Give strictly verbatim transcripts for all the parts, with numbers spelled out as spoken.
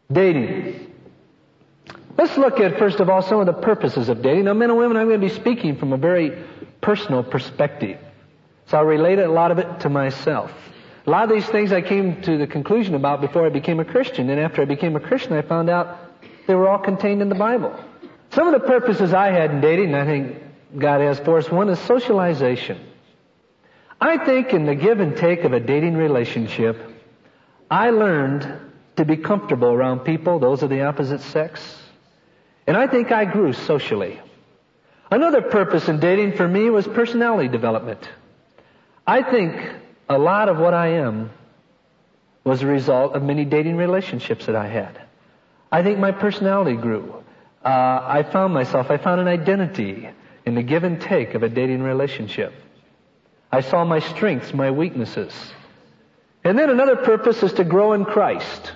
Dating. Let's look at, first of all, some of the purposes of dating. Now, men and women, I'm going to be speaking from a very personal perspective. So I'll relate a lot of it to myself. A lot of these things I came to the conclusion about before I became a Christian. And after I became a Christian, I found out they were all contained in the Bible. Some of the purposes I had in dating, I think God has for us, one is socialization. I think in the give and take of a dating relationship, I learned to be comfortable around people, those of the opposite sex. And I think I grew socially. Another purpose in dating for me was personality development. I think a lot of what I am was a result of many dating relationships that I had. I think my personality grew. Uh, I found myself, I found an identity in the give and take of a dating relationship. I saw my strengths, my weaknesses. And then another purpose is to grow in Christ.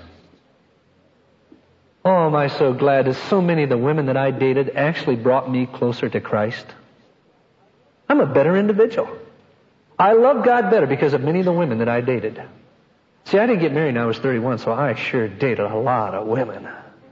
Oh, am I so glad that so many of the women that I dated actually brought me closer to Christ. I'm a better individual. I love God better because of many of the women that I dated. See, I didn't get married when I was thirty-one, so I sure dated a lot of women.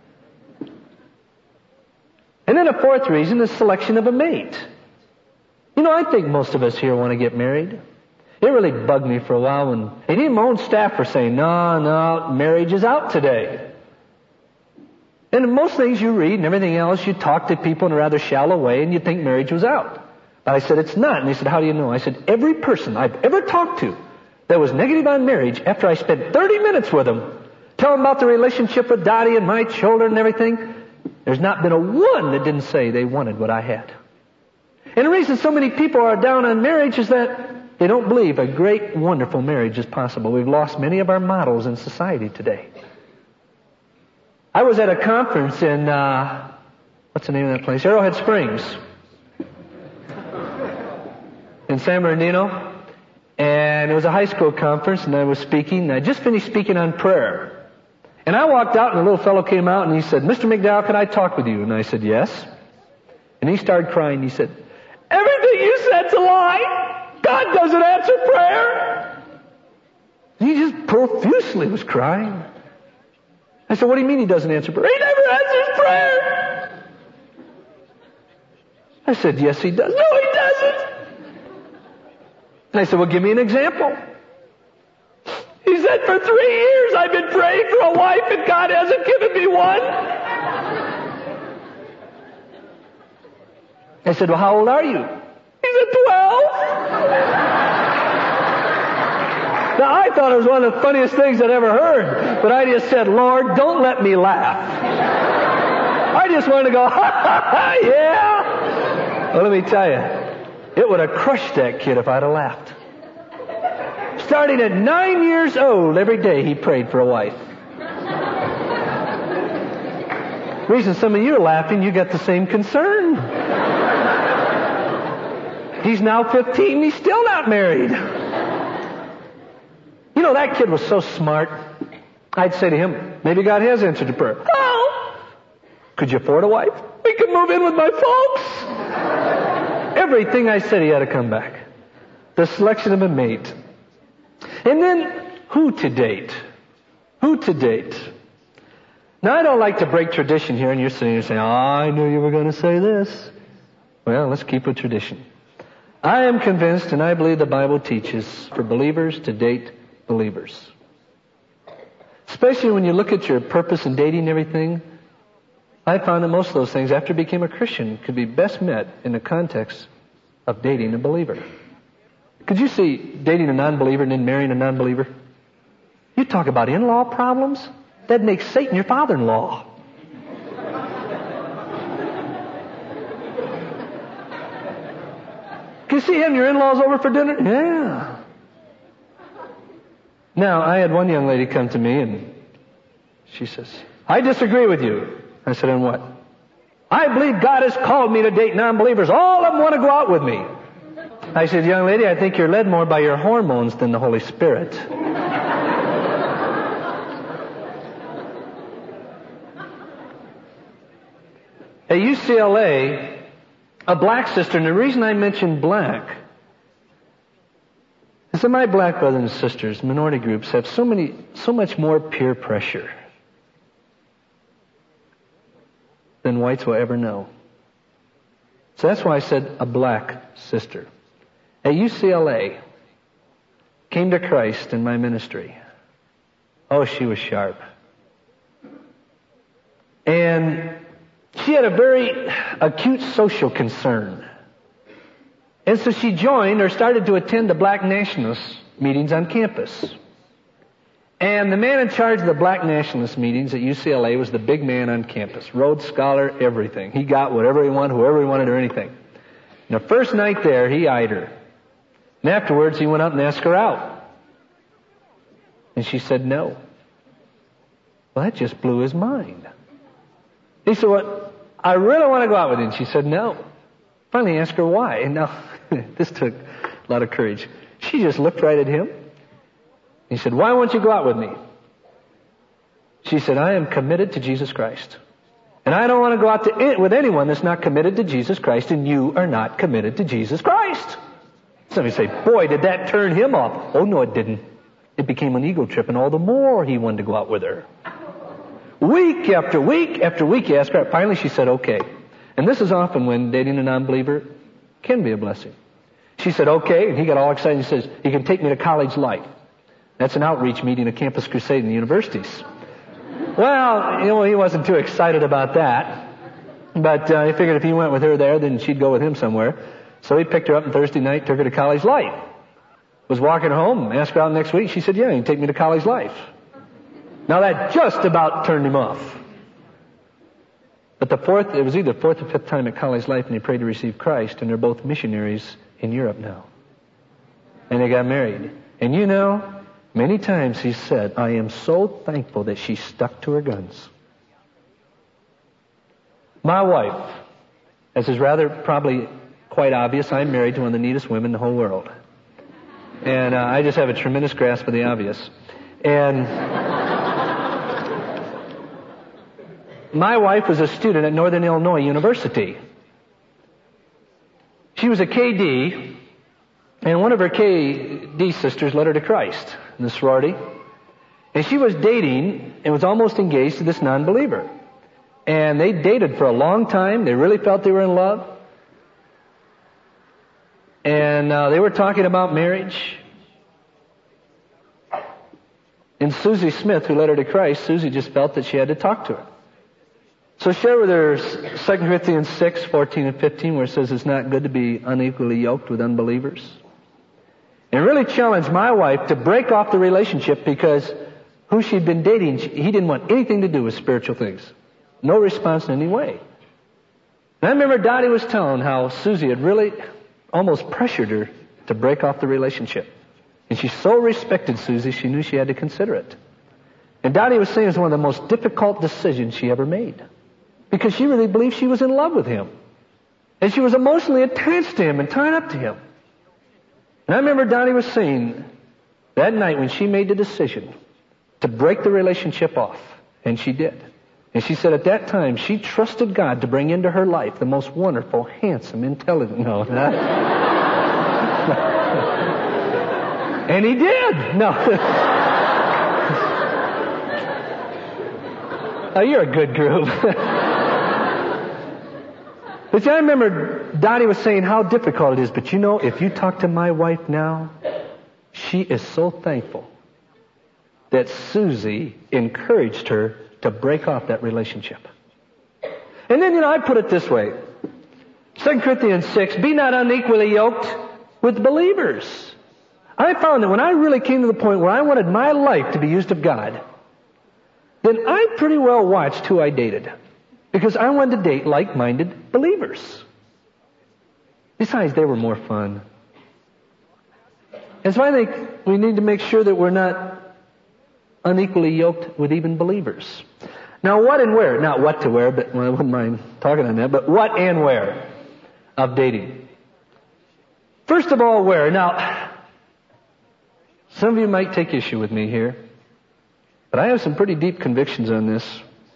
And then a fourth reason is selection of a mate. You know, I think most of us here want to get married. It really bugged me for a while when, and even my own staff were saying, no, no, marriage is out today. And in most things you read and everything else, you talk to people in a rather shallow way and you think marriage was out. But I said, it's not. And they said, how do you know? I said, every person I've ever talked to that was negative on marriage, after I spent thirty minutes with them, tell them about the relationship with Dottie and my children and everything, there's not been a one that didn't say they wanted what I had. And the reason so many people are down on marriage is that they don't believe a great, wonderful marriage is possible. We've lost many of our models in society today. I was at a conference in, uh, what's the name of that place? Arrowhead Springs. In San Bernardino. And it was a high school conference and I was speaking. And I just finished speaking on prayer. And I walked out and a little fellow came out and he said, Mister McDowell, can I talk with you? And I said, yes. And he started crying. He said, everything you said's a lie. God doesn't answer prayer. And he just profusely was crying. I said, what do you mean he doesn't answer prayer? He never answers prayer. I said, yes, he does. No, he doesn't. And I said, well, give me an example. He said, for three years I've been praying for a wife and God hasn't given me one. I said, well, how old are you? He said, twelve. Now, I thought it was one of the funniest things I'd ever heard. But I just said, Lord, don't let me laugh. I just wanted to go, ha, ha, ha, yeah. Well, let me tell you, it would have crushed that kid if I'd have laughed. Starting at nine years old, every day he prayed for a wife. The reason some of you are laughing, you got the same concern. He's now fifteen, he's still not married. You know, that kid was so smart. I'd say to him, maybe God has answered your prayer. Oh, could you afford a wife? We could move in with my folks. Everything I said, he had to come back. The selection of a mate. And then, who to date? Who to date? Now, I don't like to break tradition here, and you're sitting here saying, oh, I knew you were going to say this. Well, let's keep with tradition. I am convinced, and I believe the Bible teaches, for believers to date believers. Especially when you look at your purpose in dating and everything, I found that most of those things, after I became a Christian, could be best met in the context of dating a believer. Could you see dating a non-believer and then marrying a non-believer? You talk about in-law problems? That'd make Satan your father-in-law. Can you see having your in-laws over for dinner? Yeah. Now, I had one young lady come to me and she says, I disagree with you. I said, on what? I believe God has called me to date non-believers. All of them want to go out with me. I said, young lady, I think you're led more by your hormones than the Holy Spirit. At U C L A, a black sister, and the reason I mention black is that my black brothers and sisters, minority groups, have so many, so much more peer pressure. than whites will ever know. So that's why I said a black sister. At U C L A, came to Christ in my ministry. Oh, she was sharp. And she had a very acute social concern. And so she joined or started to attend the black nationalist meetings on campus. And the man in charge of the black nationalist meetings at U C L A was the big man on campus. Rhodes Scholar, everything. He got whatever he wanted, whoever he wanted, or anything. And the first night there, he eyed her. And afterwards, he went up and asked her out. And she said no. Well, that just blew his mind. He said, well, I really want to go out with you. And she said no. Finally, he asked her why. And now, this took a lot of courage. She just looked right at him. He said, why won't you go out with me? She said, I am committed to Jesus Christ. And I don't want to go out to, with anyone that's not committed to Jesus Christ, and you are not committed to Jesus Christ. Somebody say, boy, did that turn him off. Oh, no, it didn't. It became an ego trip, and all the more he wanted to go out with her. Week after week after week, he asked her. Finally, she said, okay. And this is often when dating a non-believer can be a blessing. She said, okay, and he got all excited. He says, you can take me to College Life. That's an outreach meeting, a campus crusade in the universities. Well, you know, he wasn't too excited about that. But uh, he figured if he went with her there, then she'd go with him somewhere. So he picked her up on Thursday night, took her to College Life. Was walking home, asked her out next week. She said, yeah, you can take me to College Life. Now that just about turned him off. But the fourth, it was either fourth or fifth time at College Life, and he prayed to receive Christ, and they're both missionaries in Europe now. And they got married. And you know, many times he said, I am so thankful that she stuck to her guns. My wife, as is rather probably quite obvious, I'm married to one of the neatest women in the whole world. And uh, I just have a tremendous grasp of the obvious. And my wife was a student at Northern Illinois University. She was a K D, and one of her K D sisters led her to Christ in the sorority. And she was dating and was almost engaged to this non-believer. And they dated for a long time. They really felt they were in love. And uh, they were talking about marriage. And Susie Smith, who led her to Christ, Susie just felt that she had to talk to her. So share with her Second Corinthians six, fourteen and fifteen, where it says it's not good to be unequally yoked with unbelievers. And really challenged my wife to break off the relationship because who she'd been dating, he didn't want anything to do with spiritual things. No response in any way. And I remember Dottie was telling how Susie had really almost pressured her to break off the relationship. And she so respected Susie, she knew she had to consider it. And Dottie was saying it was one of the most difficult decisions she ever made. Because she really believed she was in love with him. And she was emotionally attached to him and tied up to him. And I remember Dottie was saying that night when she made the decision to break the relationship off, and she did. And she said at that time she trusted God to bring into her life the most wonderful, handsome, intelligent... No, not... And he did. No. Oh, you're a good group. But see, I remember Dottie was saying how difficult it is. But you know, if you talk to my wife now, she is so thankful that Susie encouraged her to break off that relationship. And then, you know, I put it this way. Second Corinthians six, be not unequally yoked with believers. I found that when I really came to the point where I wanted my life to be used of God, then I pretty well watched who I dated. Because I wanted to date like-minded believers. Besides, they were more fun. And so I think we need to make sure that we're not unequally yoked with even believers. Now, what and where? Not what to wear, but well, I wouldn't mind talking on that, but what and where of dating. First of all, where? Now, some of you might take issue with me here, but I have some pretty deep convictions on this.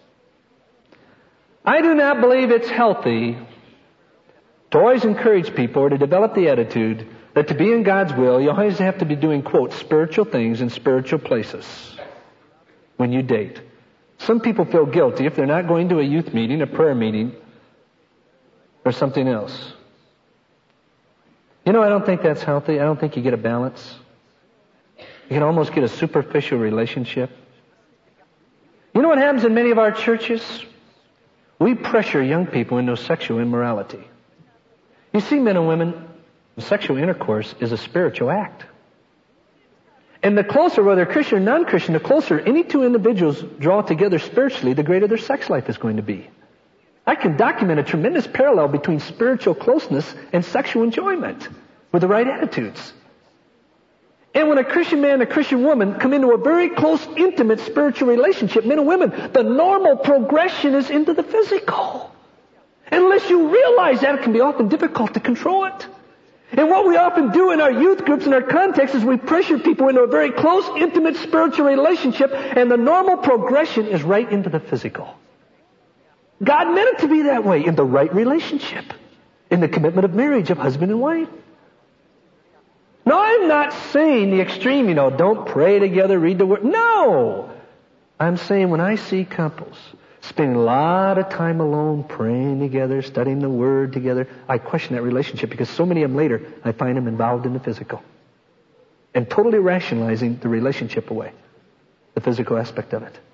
I do not believe it's healthy to always encourage people or to develop the attitude that to be in God's will, you always have to be doing, quote, spiritual things in spiritual places when you date. Some people feel guilty if they're not going to a youth meeting, a prayer meeting, or something else. You know, I don't think that's healthy. I don't think you get a balance. You can almost get a superficial relationship. You know what happens in many of our churches? We pressure young people into sexual immorality. You see, men and women, sexual intercourse is a spiritual act. And the closer, whether Christian or non-Christian, the closer any two individuals draw together spiritually, the greater their sex life is going to be. I can document a tremendous parallel between spiritual closeness and sexual enjoyment with the right attitudes. And when a Christian man and a Christian woman come into a very close, intimate spiritual relationship, men and women, the normal progression is into the physical. Unless you realize that, it can be often difficult to control it. And what we often do in our youth groups and our context is we pressure people into a very close, intimate spiritual relationship, and the normal progression is right into the physical. God meant it to be that way in the right relationship, in the commitment of marriage of husband and wife. Now, I'm not saying the extreme, you know, don't pray together, read the Word. No! I'm saying when I see couples spending a lot of time alone, praying together, studying the Word together, I question that relationship because so many of them later, I find them involved in the physical. And totally rationalizing the relationship away. The physical aspect of it.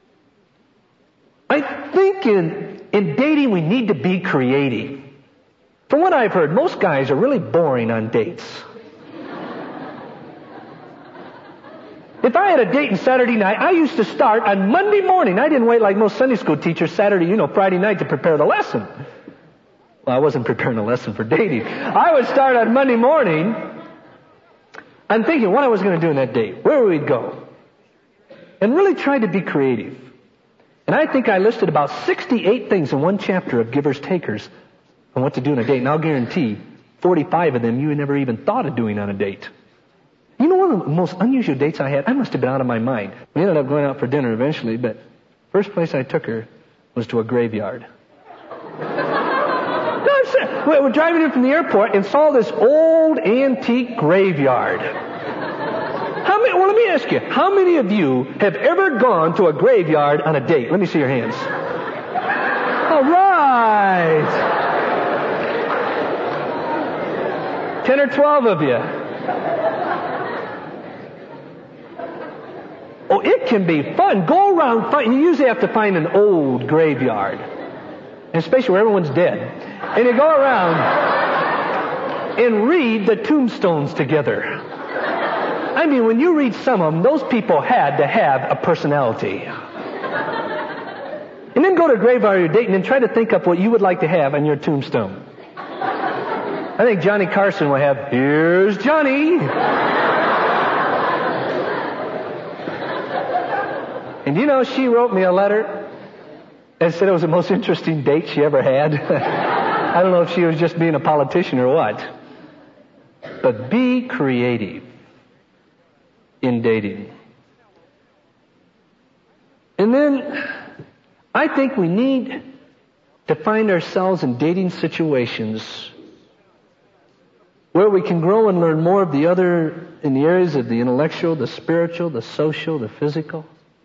I think in, in dating we need to be creative. From what I've heard, most guys are really boring on dates. If I had a date on Saturday night, I used to start on Monday morning. I didn't wait like most Sunday school teachers Saturday, you know, Friday night to prepare the lesson. Well, I wasn't preparing a lesson for dating. I would start on Monday morning. I'm thinking what I was going to do on that date, where we'd go, and really tried to be creative. And I think I listed about sixty-eight things in one chapter of Givers Takers on what to do on a date. And I'll guarantee forty-five of them you never even thought of doing on a date. You know, one of the most unusual dates I had, I must have been out of my mind. We ended up going out for dinner eventually, but first place I took her was to a graveyard. No, I'm serious. We were driving in from the airport and saw this old antique graveyard. How many, well, let me ask you, how many of you have ever gone to a graveyard on a date? Let me see your hands. All right. Ten or twelve of you. Oh, it can be fun. Go around, find, you usually have to find an old graveyard. And especially where everyone's dead. And you go around and read the tombstones together. I mean, when you read some of them, those people had to have a personality. And then go to a graveyard you're dating and try to think up what you would like to have on your tombstone. I think Johnny Carson will have, "Here's Johnny." And you know, she wrote me a letter and said it was the most interesting date she ever had. I don't know if she was just being a politician or what. But be creative in dating. And then I think we need to find ourselves in dating situations where we can grow and learn more of the other in the areas of the intellectual, the spiritual, the social, the physical.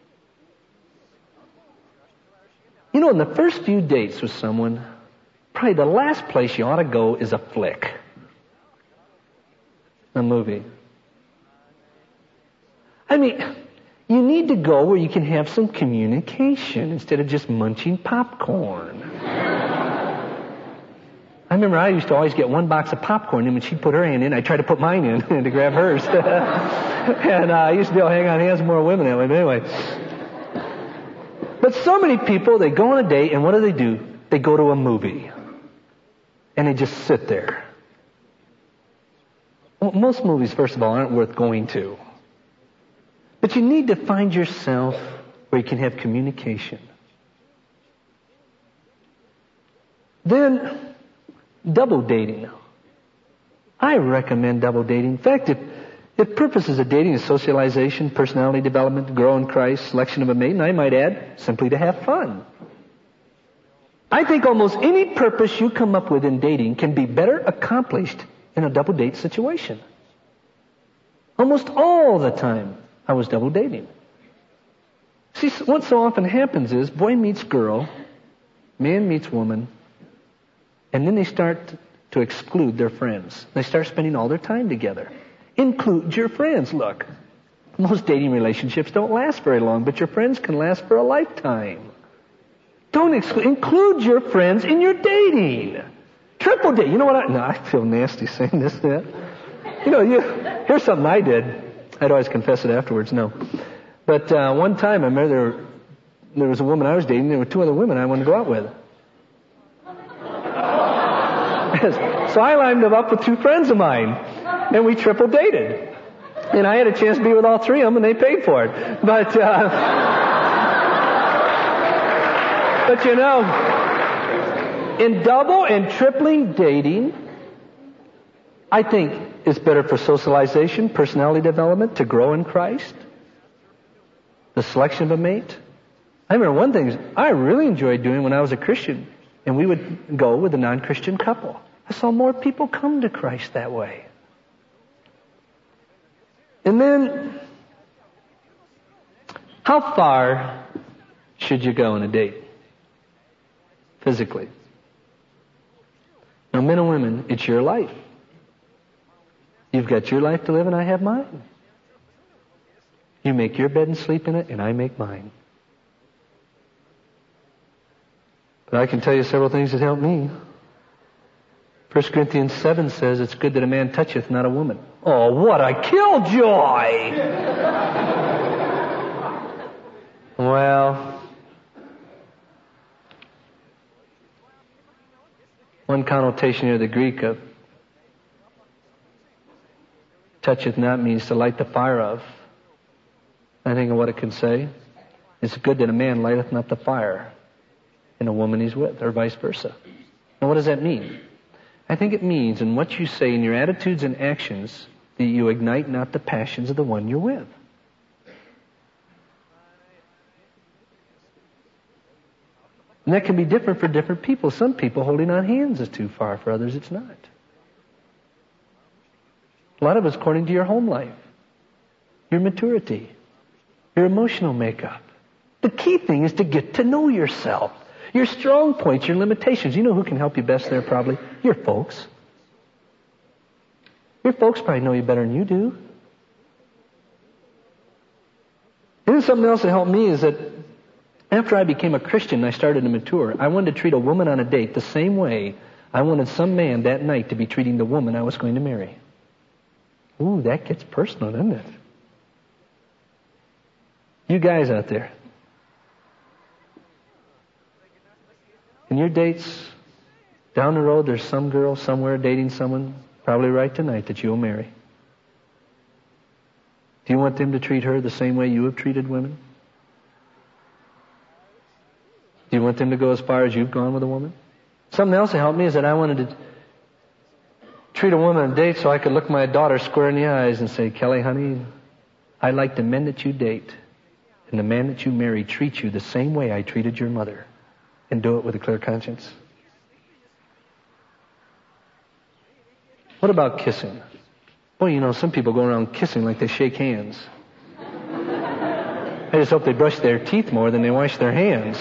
You know, in the first few dates with someone, probably the last place you ought to go is a flick. A movie. I mean, you need to go where you can have some communication instead of just munching popcorn. I remember I used to always get one box of popcorn, and when she'd put her hand in, I'd try to put mine in to grab hers. And uh, I used to be able to hang on hands with more women that way, but anyway. But so many people, they go on a date, and what do they do? They go to a movie. And they just sit there. Well, most movies, first of all, aren't worth going to. But you need to find yourself where you can have communication. Then, double dating. I recommend double dating. In fact, if, if purposes of dating is socialization, personality development, grow in Christ, selection of a mate, and I might add, simply to have fun. I think almost any purpose you come up with in dating can be better accomplished in a double date situation. Almost all the time, I was double dating. See, what so often happens is boy meets girl, man meets woman, and then they start to exclude their friends. They start spending all their time together. Include your friends. Look, most dating relationships don't last very long, but your friends can last for a lifetime. Don't exclude. Include your friends in your dating. Triple date. You know what I... No, I feel nasty saying this. That. You know, you, here's something I did. I'd always confess it afterwards. No. But uh, one time, I remember there, there was a woman I was dating. There were two other women I wanted to go out with. So I lined them up with two friends of mine, and we triple dated. And I had a chance to be with all three of them, and they paid for it. But, uh, but you know, in double and tripling dating, I think it's better for socialization, personality development, to grow in Christ. The selection of a mate. I remember one thing I really enjoyed doing when I was a Christian, and we would go with a non-Christian couple. I saw more people come to Christ that way. And then, how far should you go in a date? Physically. Now, men and women, it's your life. You've got your life to live, and I have mine. You make your bed and sleep in it, and I make mine. But I can tell you several things that help me. First Corinthians seven says it's good that a man toucheth, not a woman. Oh, what a killjoy! Well, one connotation of the Greek of toucheth not means to light the fire of. I think of what it can say. It's good that a man lighteth not the fire in a woman he's with, or vice versa. Now, what does that mean? I think it means in what you say, in your attitudes and actions, that you ignite not the passions of the one you're with. And that can be different for different people. Some people holding on hands is too far. For others, it's not. A lot of it's according to your home life, your maturity, your emotional makeup. The key thing is to get to know yourself. Your strong points, your limitations. You know who can help you best there probably? Your folks. Your folks probably know you better than you do. And then something else that helped me is that after I became a Christian and I started to mature, I wanted to treat a woman on a date the same way I wanted some man that night to be treating the woman I was going to marry. Ooh, that gets personal, doesn't it? You guys out there. In your dates, down the road, there's some girl somewhere dating someone, probably right tonight, that you'll marry. Do you want them to treat her the same way you have treated women? Do you want them to go as far as you've gone with a woman? Something else that helped me is that I wanted to treat a woman on a date so I could look my daughter square in the eyes and say, Kelly, honey, I like the men that you date and the man that you marry treat you the same way I treated your mother. And do it with a clear conscience. What about kissing? Boy, you know, some people go around kissing like they shake hands. I just hope they brush their teeth more than they wash their hands.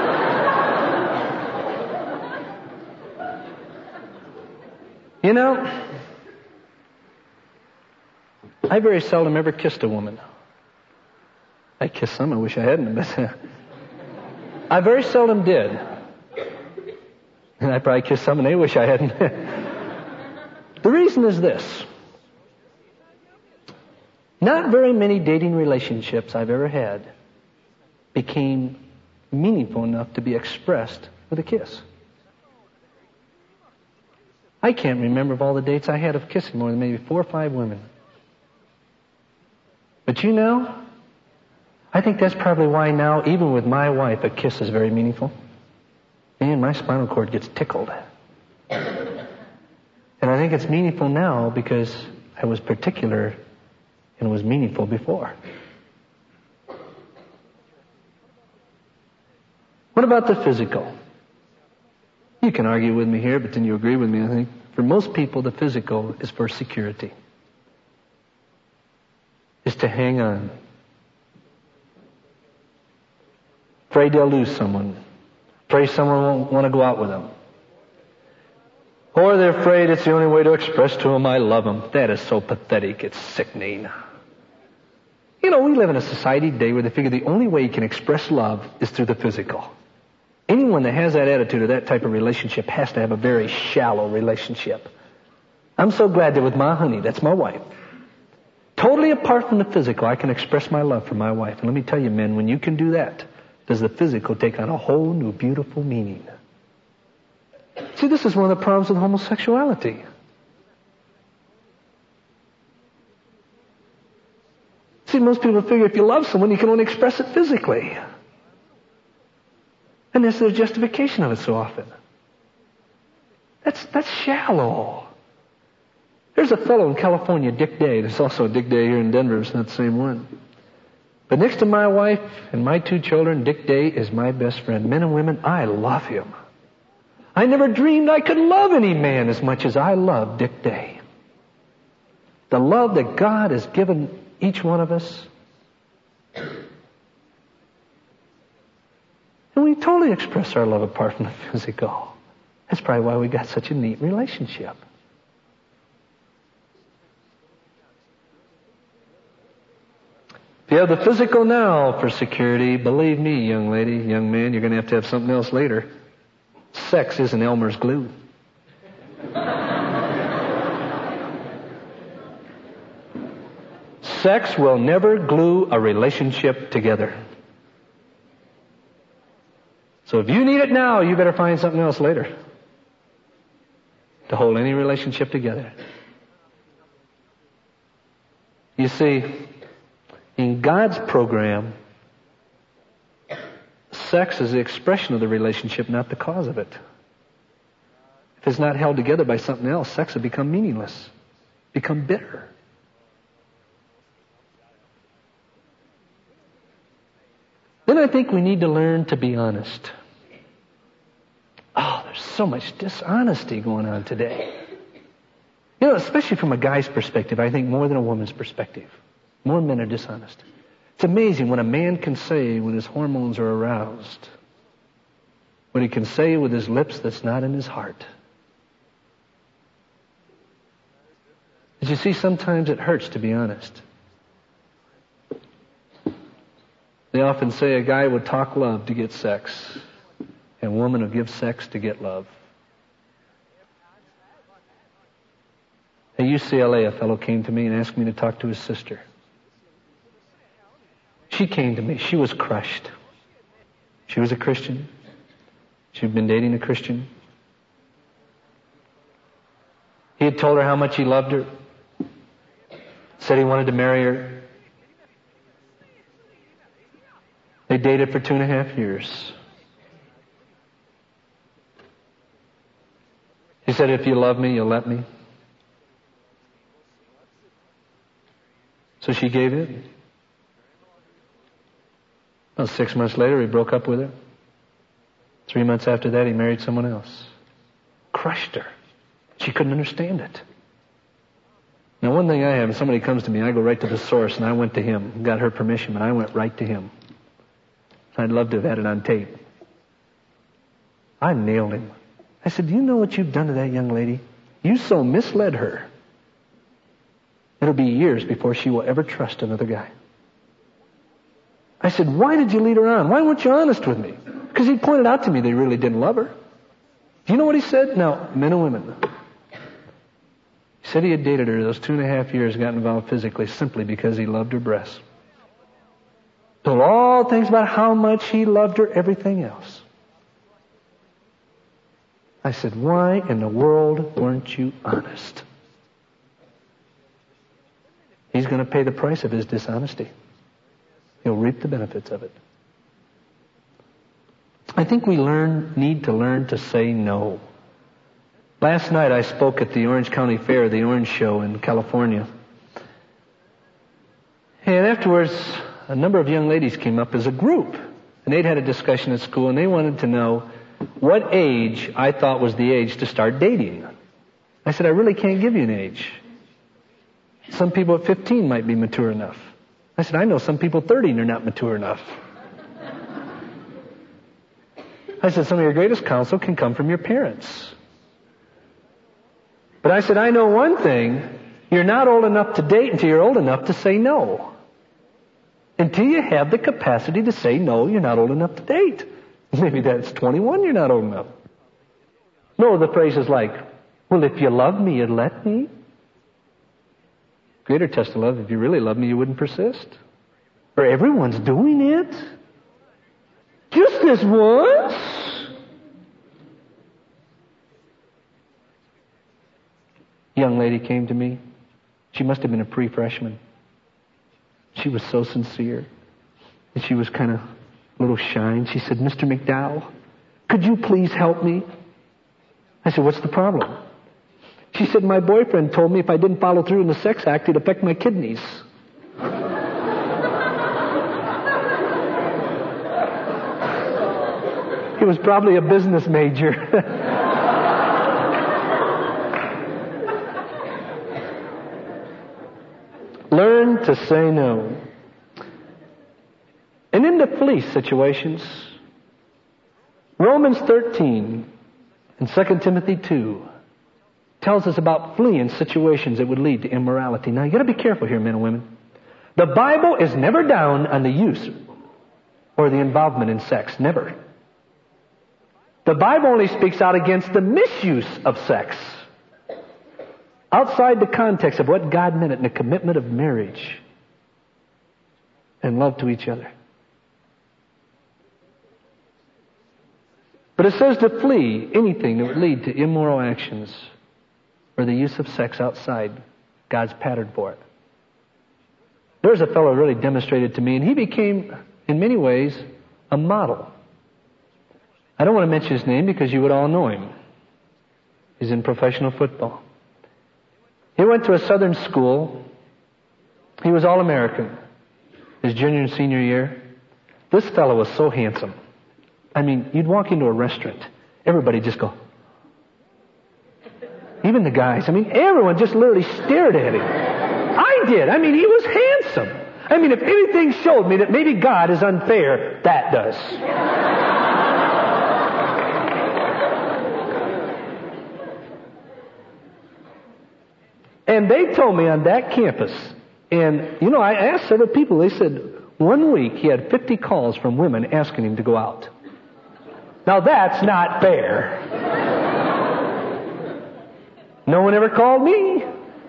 You know, I very seldom ever kissed a woman. I kissed some, I wish I hadn't, but I very seldom did. And I probably kissed some and they wish I hadn't. The reason is this. Not very many dating relationships I've ever had became meaningful enough to be expressed with a kiss. I can't remember of all the dates I had of kissing more than maybe four or five women. But you know, I think that's probably why now, even with my wife, a kiss is very meaningful. Man, my spinal cord gets tickled. And I think it's meaningful now because I was particular and was meaningful before. What about the physical? You can argue with me here, but then you agree with me, I think. For most people, the physical is for security. Is to hang on. Afraid they'll lose someone. Afraid someone won't want to go out with them. Or they're afraid it's the only way to express to them I love them. That is so pathetic. It's sickening. You know, we live in a society today where they figure the only way you can express love is through the physical. Anyone that has that attitude or that type of relationship has to have a very shallow relationship. I'm so glad that with my honey, that's my wife, totally apart from the physical, I can express my love for my wife. And let me tell you, men, when you can do that, does the physical take on a whole new beautiful meaning. See, this is one of the problems with homosexuality. See, most people figure if you love someone, you can only express it physically. And that's their justification of it so often. That's, that's shallow. There's a fellow in California, Dick Day. There's also a Dick Day here in Denver. It's not the same one. But next to my wife and my two children, Dick Day is my best friend. Men and women, I love him. I never dreamed I could love any man as much as I love Dick Day. The love that God has given each one of us. And we totally express our love apart from the physical. That's probably why we got such a neat relationship. If you have the physical now for security, believe me, young lady, young man, you're going to have to have something else later. Sex isn't Elmer's glue. Sex will never glue a relationship together. So if you need it now, you better find something else later to hold any relationship together. You see, in God's program, sex is the expression of the relationship, not the cause of it. If it's not held together by something else, sex will become meaningless, become bitter. Then I think we need to learn to be honest. Oh, there's so much dishonesty going on today. You know, especially from a guy's perspective, I think more than a woman's perspective. More men are dishonest. It's amazing what a man can say when his hormones are aroused. What he can say with his lips that's not in his heart. But you see, sometimes it hurts to be honest. They often say a guy would talk love to get sex, and a woman will give sex to get love. At U C L A, a fellow came to me and asked me to talk to his sister. She came to me. She was crushed. She was a Christian. She'd been dating a Christian. He had told her how much he loved her. Said he wanted to marry her. They dated for two and a half years. He said, if you love me, you'll let me. So she gave in. Well, six months later, he broke up with her. Three months after that, he married someone else. Crushed her. She couldn't understand it. Now, one thing I have, if somebody comes to me, I go right to the source, and I went to him. Got her permission, but I went right to him. I'd love to have had it on tape. I nailed him. I said, do you know what you've done to that young lady? You so misled her. It'll be years before she will ever trust another guy. I said, why did you lead her on? Why weren't you honest with me? Because he pointed out to me they really didn't love her. Do you know what he said? Now, men and women. He said he had dated her those two and a half years, got involved physically simply because he loved her breasts. Told all things about how much he loved her, everything else. I said, why in the world weren't you honest? He's going to pay the price of his dishonesty. He'll reap the benefits of it. I think we learn, need to learn to say no. Last night I spoke at the Orange County Fair, the Orange Show in California. And afterwards, a number of young ladies came up as a group. And they'd had a discussion at school, and they wanted to know what age I thought was the age to start dating. I said, I really can't give you an age. Some people at fifteen might be mature enough. I said, I know some people thirty and they're not mature enough. I said, some of your greatest counsel can come from your parents. But I said, I know one thing. You're not old enough to date until you're old enough to say no. Until you have the capacity to say no, you're not old enough to date. Maybe that's twenty-one, you're not old enough. No, the phrase is like, well, if you love me, you'd let me. Greater test of love, if you really love me, you wouldn't persist. Or everyone's doing it. Just this once. A young lady came to me. She must have been a pre-freshman. She was so sincere. And she was kind of a little shy. And she said, Mister McDowell, could you please help me? I said, what's the problem? She said, my boyfriend told me if I didn't follow through in the sex act, it'd affect my kidneys. He was probably a business major. Learn to say no. And in the flee situations, Romans thirteen and Second Timothy two tells us about fleeing situations that would lead to immorality. Now, you got to be careful here, men and women. The Bible is never down on the use or the involvement in sex. Never. The Bible only speaks out against the misuse of sex. Outside the context of what God meant in the commitment of marriage and love to each other. But it says to flee anything that would lead to immoral actions or the use of sex outside God's pattern for it. There's a fellow who really demonstrated to me, and he became, in many ways, a model. I don't want to mention his name because you would all know him. He's in professional football. He went to a southern school. He was All-American his junior and senior year. This fellow was so handsome. I mean, you'd walk into a restaurant, everybody just go. Even the guys. I mean, everyone just literally stared at him. I did. I mean, he was handsome. I mean, if anything showed me that maybe God is unfair, that does. And they told me on that campus, and, you know, I asked several people, they said one week he had fifty calls from women asking him to go out. Now that's not fair. No one ever called me.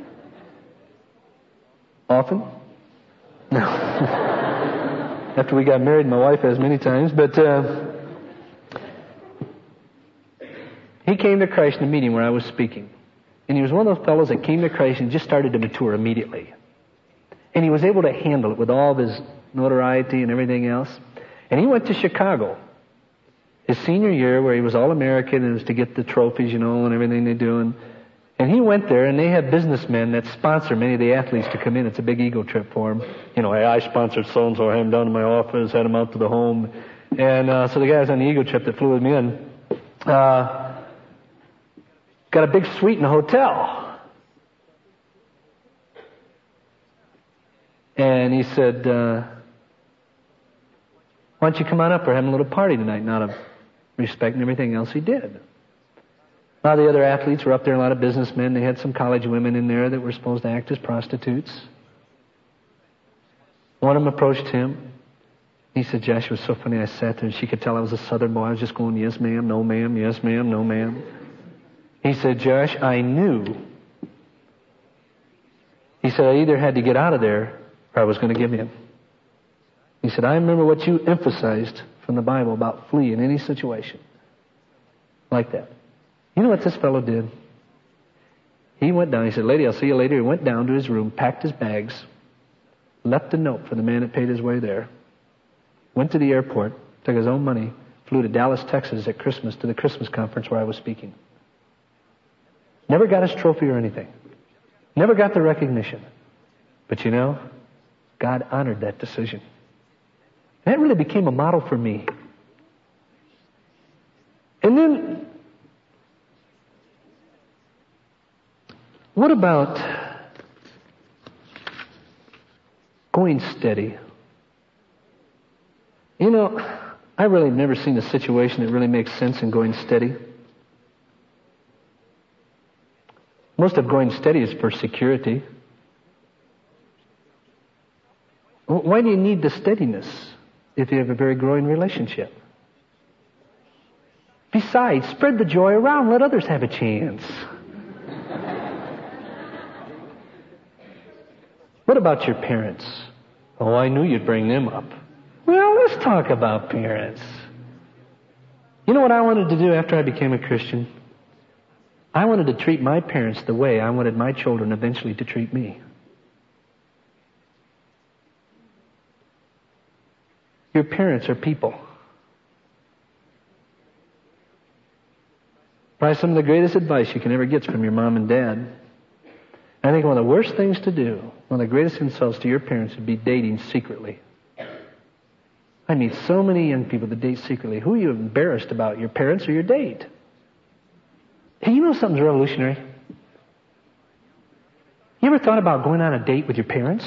Often? No. After we got married, my wife has many times, but uh, he came to Christ in a meeting where I was speaking. And he was one of those fellows that came to Christ and just started to mature immediately. And he was able to handle it with all of his notoriety and everything else. And he went to Chicago his senior year where he was All-American and was to get the trophies, you know, and everything they do. And, and he went there, and they have businessmen that sponsor many of the athletes to come in. It's a big ego trip for him. You know, hey, I sponsored so-and-so, I had him down to my office, had him out to the home. And uh, so the guys on the ego trip that flew with me in, uh, got a big suite in a hotel. And he said, uh, why don't you come on up? We're having a little party tonight. And out of respect and everything else, he did. A lot of the other athletes were up there, a lot of businessmen. They had some college women in there that were supposed to act as prostitutes. One of them approached him. He said, Josh, it was so funny. I sat there and she could tell I was a southern boy. I was just going, yes, ma'am, no, ma'am, yes, ma'am, no, ma'am. He said, Josh, I knew. He said, I either had to get out of there or I was going to give in. He said, I remember what you emphasized from the Bible about flee in any situation like that. You know what this fellow did? He went down. He said, lady, I'll see you later. He went down to his room, packed his bags, left a note for the man that paid his way there, went to the airport, took his own money, flew to Dallas, Texas at Christmas to the Christmas conference where I was speaking. Never got his trophy or anything. Never got the recognition. But you know, God honored that decision. That really became a model for me. And then, what about going steady? You know, I really have never seen a situation that really makes sense in going steady. Most of going steady is for security. Why do you need the steadiness if you have a very growing relationship? Besides, spread the joy around. Let others have a chance. What about your parents? Oh, I knew you'd bring them up. Well, let's talk about parents. You know what I wanted to do after I became a Christian? I wanted to treat my parents the way I wanted my children eventually to treat me. Your parents are people. Probably some of the greatest advice you can ever get from your mom and dad. I think one of the worst things to do, one of the greatest insults to your parents would be dating secretly. I meet so many young people that date secretly. Who are you embarrassed about, your parents or your date? Hey, you know something's revolutionary? You ever thought about going on a date with your parents?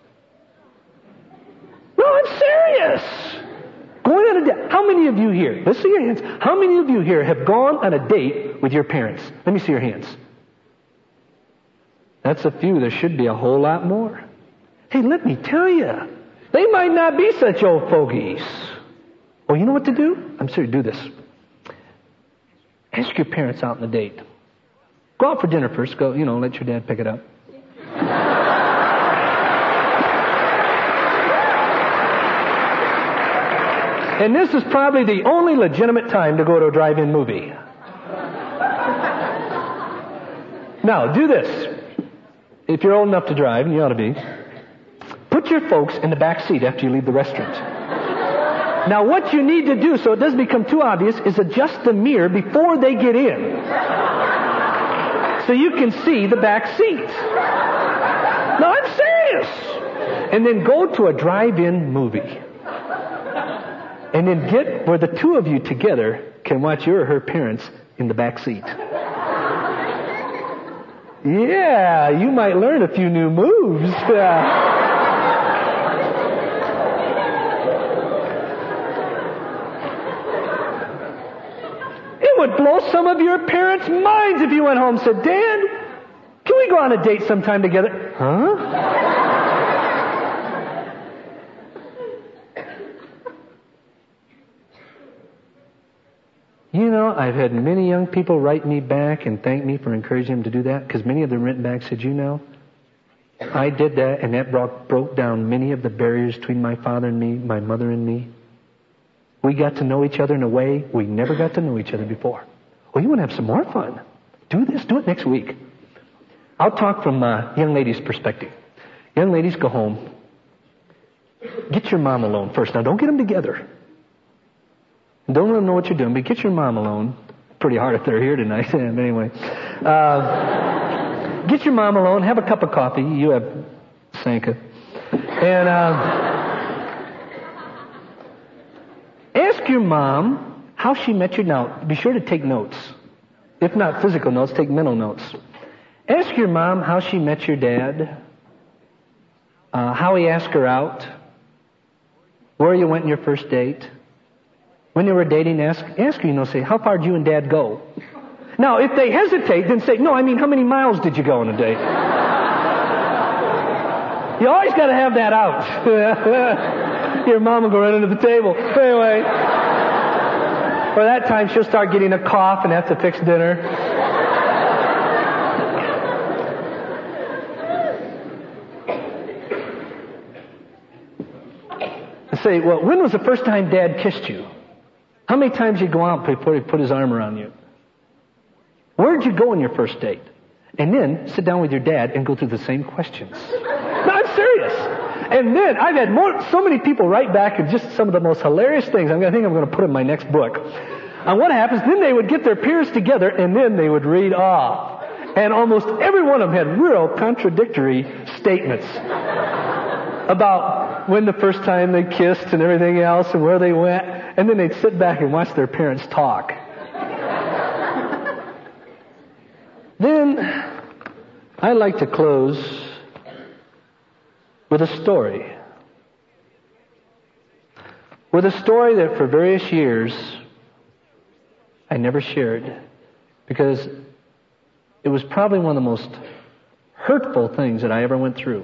No, I'm serious. Going on a date. How many of you here, let's see your hands. How many of you here have gone on a date with your parents? Let me see your hands. That's a few. There should be a whole lot more. Hey, let me tell you, they might not be such old fogies. Oh, you know what to do? I'm serious. Do this. Ask your parents out on a date. Go out for dinner first. Go, you know, let your dad pick it up. And this is probably the only legitimate time to go to a drive-in movie. Now, do this. If you're old enough to drive, and you ought to be, put your folks in the back seat after you leave the restaurant. Now, what you need to do, so it doesn't become too obvious, is adjust the mirror before they get in. So you can see the back seat. No, I'm serious. And then go to a drive-in movie. And then get where the two of you together can watch your or her parents in the back seat. Yeah, you might learn a few new moves. It would blow some of your parents' minds if you went home and said, Dad, can we go on a date sometime together? Huh? You know, I've had many young people write me back and thank me for encouraging them to do that, because many of them written back said, you know, I did that and that brought, broke down many of the barriers between my father and me, my mother and me. We got to know each other in a way we never got to know each other before. Well, you want to have some more fun? Do this. Do it next week. I'll talk from a young lady's perspective. Young ladies, go home. Get your mom alone first. Now, don't get them together. Don't let them know what you're doing, but get your mom alone. Pretty hard if they're here tonight. Anyway. Uh, get your mom alone. Have a cup of coffee. You have Sanka. And uh, ask your mom how she met you. Now, be sure to take notes. If not physical notes, take mental notes. Ask your mom how she met your dad. Uh, how he asked her out. Where you went on your first date. When they were dating, ask, ask her, you know, say, how far did you and Dad go? Now, if they hesitate, then say, no, I mean, how many miles did you go on a date? You always got to have that out. Your mom will go right under the table. Anyway. By that time, she'll start getting a cough and have to fix dinner. And say, well, when was the first time Dad kissed you? How many times did you go out before he put his arm around you? Where did you go on your first date? And then sit down with your dad and go through the same questions. No, I'm serious. And then I've had more, so many people write back and just some of the most hilarious things. I'm, I think I'm going to put in my next book. And what happens, then they would get their peers together and then they would read off. And almost every one of them had real contradictory statements about when the first time they kissed and everything else and where they went. And then they'd sit back and watch their parents talk. Then I like to close with a story with a story that for various years I never shared, because it was probably one of the most hurtful things that I ever went through.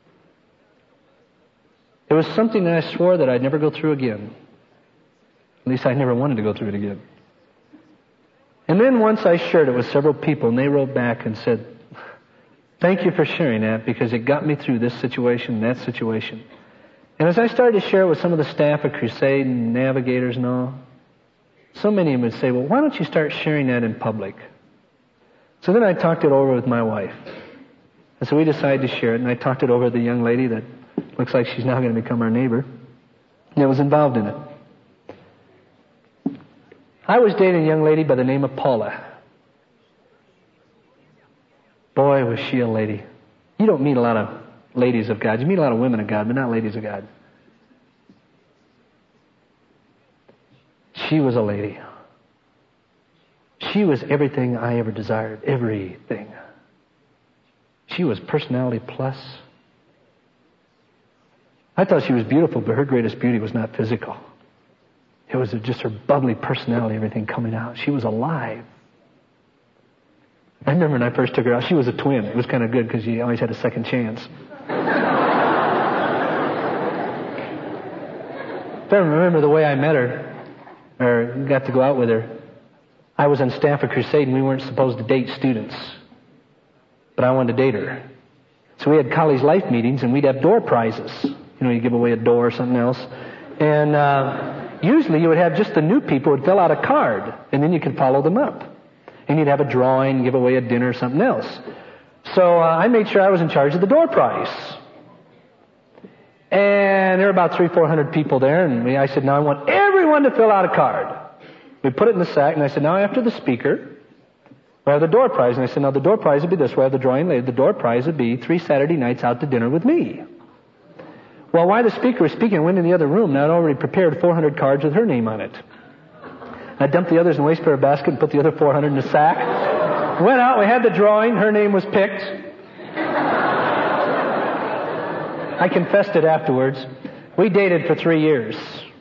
It was something that I swore that I'd never go through again. At least I never wanted to go through it again. And then once I shared it with several people, and they wrote back and said, thank you for sharing that, because it got me through this situation, that situation. And as I started to share it with some of the staff at Crusade and navigators and all, so many of them would say, well, why don't you start sharing that in public? So then I talked it over with my wife. And so we decided to share it, and I talked it over with the young lady that looks like she's now going to become our neighbor, that was involved in it. I was dating a young lady by the name of Paula. Boy, was she a lady. You don't meet a lot of ladies of God. You meet a lot of women of God, but not ladies of God. She was a lady. She was everything I ever desired. Everything. She was personality plus. I thought she was beautiful, but her greatest beauty was not physical. It was just her bubbly personality, everything coming out. She was alive. I remember when I first took her out, she was a twin. It was kind of good because you always had a second chance. If I remember the way I met her, or got to go out with her, I was on staff at Crusade and we weren't supposed to date students. But I wanted to date her. So we had college life meetings and we'd have door prizes. You know, you give away a door or something else. And uh, usually you would have just the new people would fill out a card and then you could follow them up. And you'd have a drawing, give away a dinner or something else. So uh, I made sure I was in charge of the door prize. And there were about three, four hundred people there. And we, I said, now I want everyone to fill out a card. We put it in the sack. And I said, now after the speaker, we have the door prize. And I said, now the door prize would be this. We have the drawing later. The door prize would be three Saturday nights out to dinner with me. Well, while the speaker was speaking, I went in the other room. And I'd already prepared four hundred cards with her name on it. I dumped the others in a wastepaper basket and put the other four hundred in a sack. Went out, we had the drawing, her name was picked. I confessed it afterwards. We dated for three years.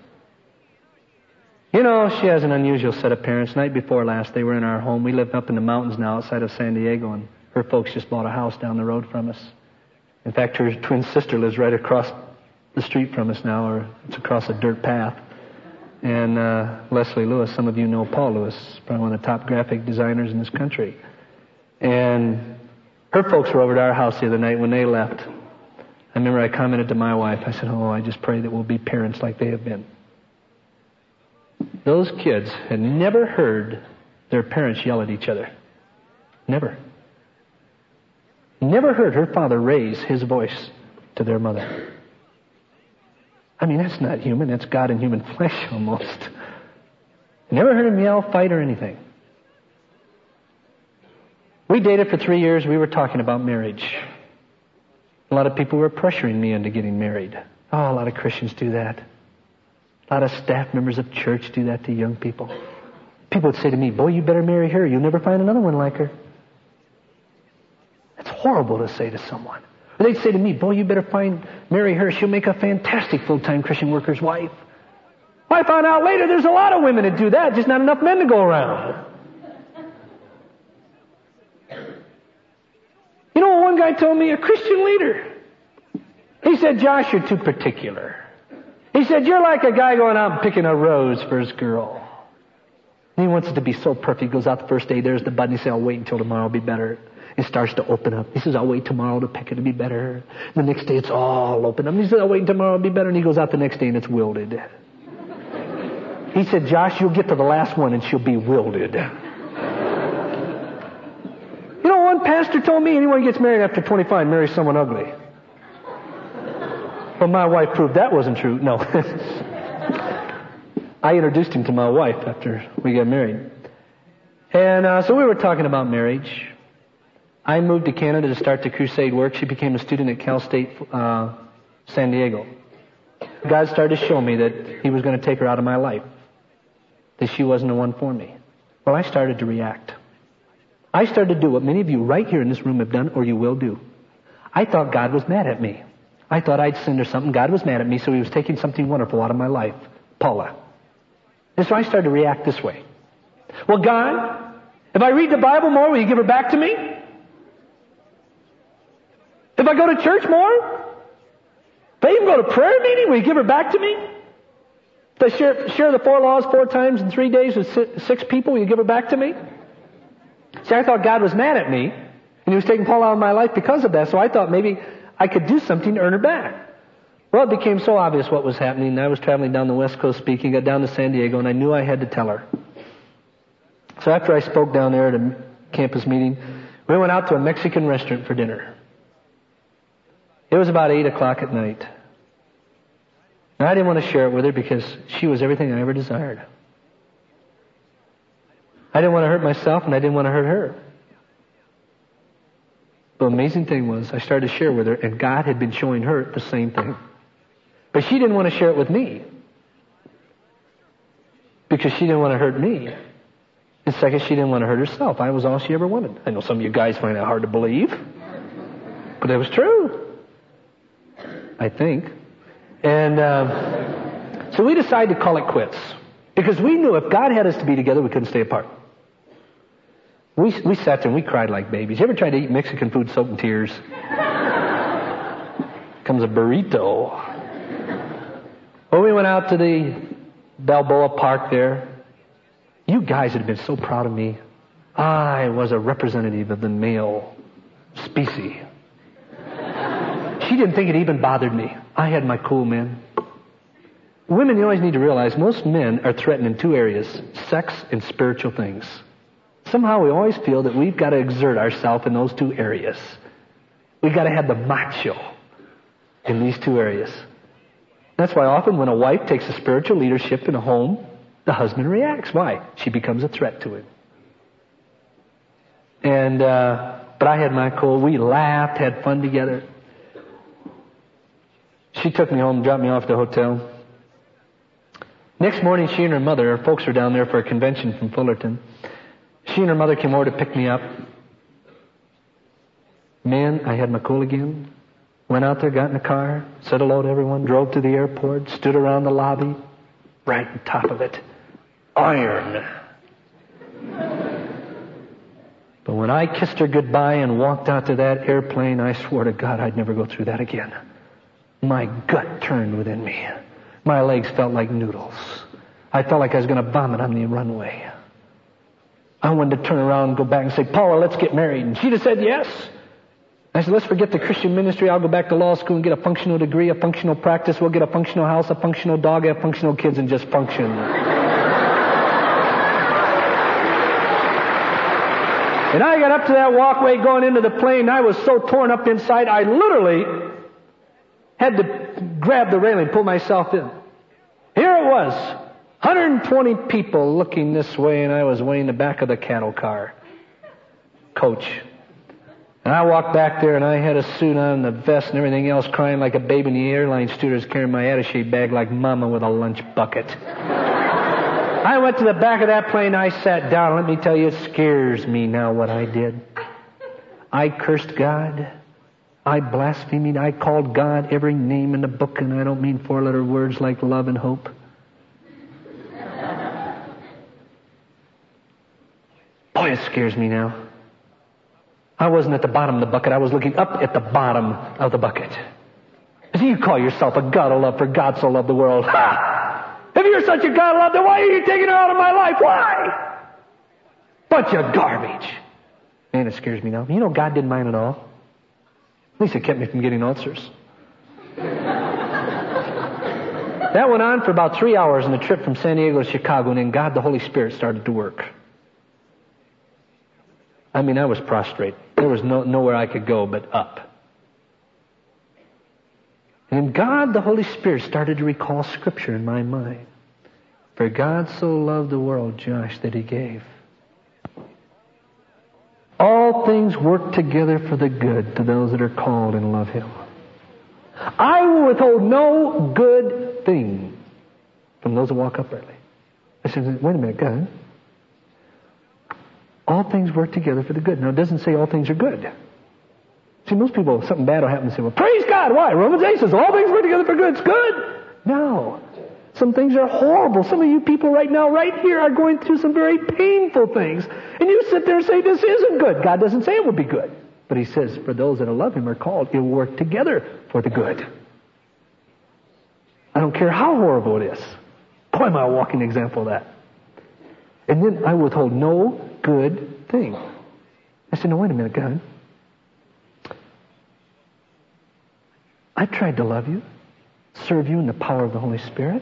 You know, she has an unusual set of parents. Night before last, they were in our home. We live up in the mountains now outside of San Diego, and her folks just bought a house down the road from us. In fact, her twin sister lives right across the street from us now, or it's across a dirt path. And uh, Leslie Lewis, some of you know Paul Lewis, probably one of the top graphic designers in this country. And her folks were over to our house the other night. When they left, I remember I commented to my wife, I said, oh, I just pray that we'll be parents like they have been. Those kids had never heard their parents yell at each other. Never. Never heard her father raise his voice to their mother. I mean, that's not human. That's God in human flesh almost. Never heard him yell, fight, or anything. We dated for three years. We were talking about marriage. A lot of people were pressuring me into getting married. Oh, a lot of Christians do that. A lot of staff members of church do that to young people. People would say to me, boy, you better marry her. You'll never find another one like her. That's horrible to say to someone. Or they'd say to me, boy, you better find, marry her. She'll make a fantastic full-time Christian worker's wife. Well, I found out later there's a lot of women that do that, just not enough men to go around. You know what one guy told me? A Christian leader. He said, Josh, you're too particular. He said, you're like a guy going out and picking a rose for his girl. And he wants it to be so perfect. He goes out the first day, there's the bud, and he says, I'll wait until tomorrow, it'll be better. It starts to open up. He says, I'll wait tomorrow to pick it to be better. The next day it's all open up. He says, I'll wait tomorrow, it'll be better. And he goes out the next day and it's wilted. He said, Josh, you'll get to the last one and she'll be wilted. You know, one pastor told me anyone who gets married after twenty-five marries someone ugly. Well, my wife proved that wasn't true. No. I introduced him to my wife after we got married. And uh, so we were talking about marriage. I moved to Canada to start the crusade work. She became a student at Cal State uh, San Diego. God started to show me that He was going to take her out of my life, that she wasn't the one for me. Well, I started to react. I started to do what many of you right here in this room have done, or you will do. I thought God was mad at me. I thought I'd sinned or something. God was mad at me, so He was taking something wonderful out of my life. Paula. And so I started to react this way. Well, God, if I read the Bible more, will you give her back to me? If I go to church more? If I even go to prayer meeting, will you give her back to me? If I share, share the four laws four times in three days with six people, will you give her back to me? See, I thought God was mad at me, and He was taking Paula out of my life because of that, so I thought maybe I could do something to earn her back. Well, it became so obvious what was happening. I was traveling down the West Coast speaking, got down to San Diego, and I knew I had to tell her. So after I spoke down there at a campus meeting, we went out to a Mexican restaurant for dinner. It was about eight o'clock at night. And I didn't want to share it with her because she was everything I ever desired. I didn't want to hurt myself, and I didn't want to hurt her. The amazing thing was, I started to share with her, and God had been showing her the same thing. But she didn't want to share it with me because she didn't want to hurt me. And second, she didn't want to hurt herself. I was all she ever wanted. I know some of you guys find that hard to believe, but it was true. I think. And uh, so we decided to call it quits because we knew if God had us to be together, we couldn't stay apart. We we sat there and we cried like babies. You ever tried to eat Mexican food soaked in tears? Comes a burrito. Well, we went out to the Balboa Park there. You guys had been so proud of me. I was a representative of the male species. She didn't think it even bothered me. I had my cool men. Women, you always need to realize most men are threatened in two areas, sex and spiritual things. Somehow we always feel that we've got to exert ourselves in those two areas. We've got to have the macho in these two areas. That's why often when a wife takes a spiritual leadership in a home, the husband reacts. Why? She becomes a threat to him. And, uh, but I had my cool. We laughed, had fun together. She took me home, dropped me off at the hotel. Next morning, she and her mother, her folks were down there for a convention from Fullerton. She and her mother came over to pick me up. Man, I had my cool again. Went out there, got in the car, said hello to everyone, drove to the airport, stood around the lobby, right on top of it. Iron. But when I kissed her goodbye and walked out to that airplane, I swore to God I'd never go through that again. My gut turned within me. My legs felt like noodles. I felt like I was going to vomit on the runway. I wanted to turn around and go back and say, Paula, let's get married. And she'd have said yes. I said, let's forget the Christian ministry. I'll go back to law school and get a functional degree, a functional practice. We'll get a functional house, a functional dog, have functional kids, and just function. And I got up to that walkway going into the plane. I was so torn up inside, I literally had to grab the railing, pull myself in. Here it was, one hundred twenty people looking this way, and I was way in the back of the cattle car. Coach. And I walked back there, and I had a suit on, the vest and everything else, crying like a baby, and the airline stewardess carrying my attaché bag like mama with a lunch bucket. I went to the back of that plane, I sat down. Let me tell you, it scares me now what I did. I cursed God. I blasphemed. I called God every name in the book, and I don't mean four-letter words like love and hope. Boy, it scares me now. I wasn't at the bottom of the bucket. I was looking up at the bottom of the bucket. See, you call yourself a God of love, for God so loved the world. Ha! If you're such a God of love, then why are you taking her out of my life? Why? Bunch of garbage. Man, it scares me now. You know, God didn't mind at all. At least it kept me from getting ulcers. That went on for about three hours in the trip from San Diego to Chicago, and then God, the Holy Spirit, started to work. I mean, I was prostrate. There was no nowhere I could go but up. And God, the Holy Spirit, started to recall Scripture in my mind. For God so loved the world, Josh, that He gave. All things work together for the good to those that are called and love Him. I will withhold no good thing from those that walk uprightly. I said, wait a minute, God. All things work together for the good. Now, it doesn't say all things are good. See, most people, something bad will happen and say, well, praise God. Why? Romans eight says all things work together for good. It's good. No. Some things are horrible. Some of you people right now, right here, are going through some very painful things. And you sit there and say, this isn't good. God doesn't say it will be good. But He says, for those that love Him are called, it will work together for the good. I don't care how horrible it is. Boy, am I a walking example of that. And then I withhold no good thing. I said, no, wait a minute, God. I tried to love you, serve you in the power of the Holy Spirit.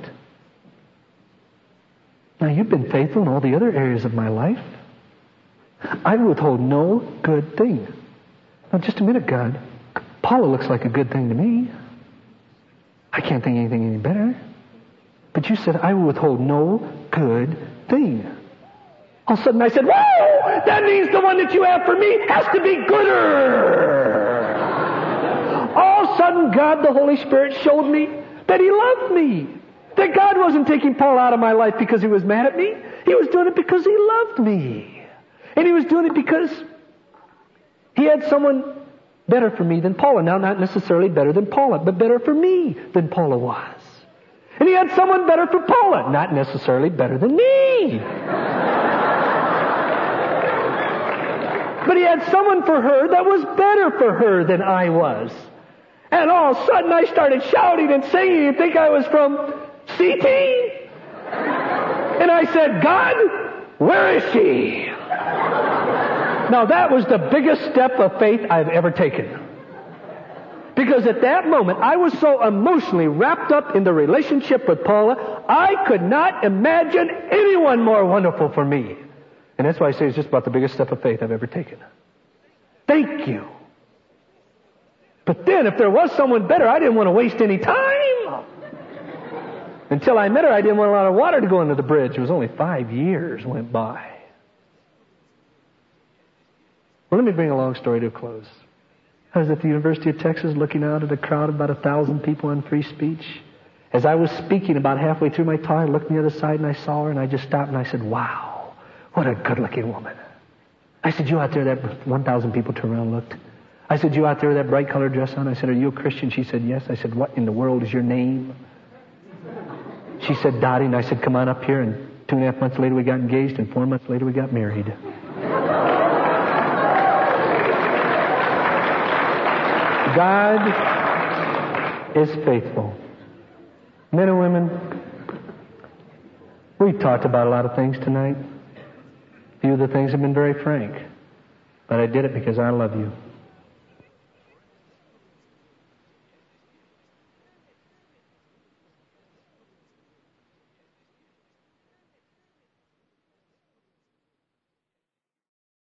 Now, you've been faithful in all the other areas of my life. I withhold no good thing. Now, just a minute, God. Paula looks like a good thing to me. I can't think anything any better. But you said, I will withhold no good thing. All of a sudden I said, whoa! That means the one that you have for me has to be gooder. All of a sudden, God, the Holy Spirit, showed me that He loved me. That God wasn't taking Paul out of my life because He was mad at me. He was doing it because He loved me. And He was doing it because He had someone better for me than Paula. Now, not necessarily better than Paula, but better for me than Paula was. And He had someone better for Paula, not necessarily better than me. But He had someone for her that was better for her than I was. And all of a sudden I started shouting and singing. You'd think I was from C T. And I said, God, where is she? Now that was the biggest step of faith I've ever taken. Because at that moment, I was so emotionally wrapped up in the relationship with Paula, I could not imagine anyone more wonderful for me. And that's why I say it's just about the biggest step of faith I've ever taken. Thank you. But then, if there was someone better, I didn't want to waste any time. Until I met her, I didn't want a lot of water to go under the bridge. It was only five years went by. Well, let me bring a long story to a close. I was at the University of Texas looking out at a crowd of about a thousand people on free speech. As I was speaking about halfway through my talk, I looked on the other side and I saw her and I just stopped and I said, wow, what a good-looking woman. I said, you out there, that one thousand people turned around and looked. I said, you out there with that bright colored dress on? I said, are you a Christian? She said, yes. I said, what in the world is your name? She said, Dottie. And I said, come on up here. And two and a half months later we got engaged and four months later we got married. God is faithful. Men and women, we talked about a lot of things tonight. A few of the things have been very frank. But I did it because I love you.